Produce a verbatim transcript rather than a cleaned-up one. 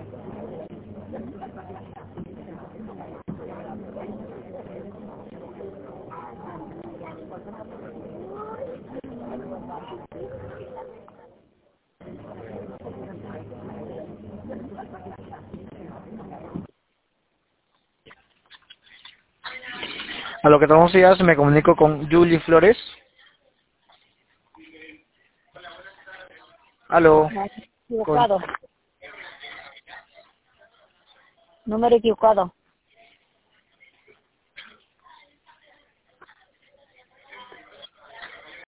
A lo que tenemos días me comunico con Julie Flores. Aló. Equivocado. Número equivocado.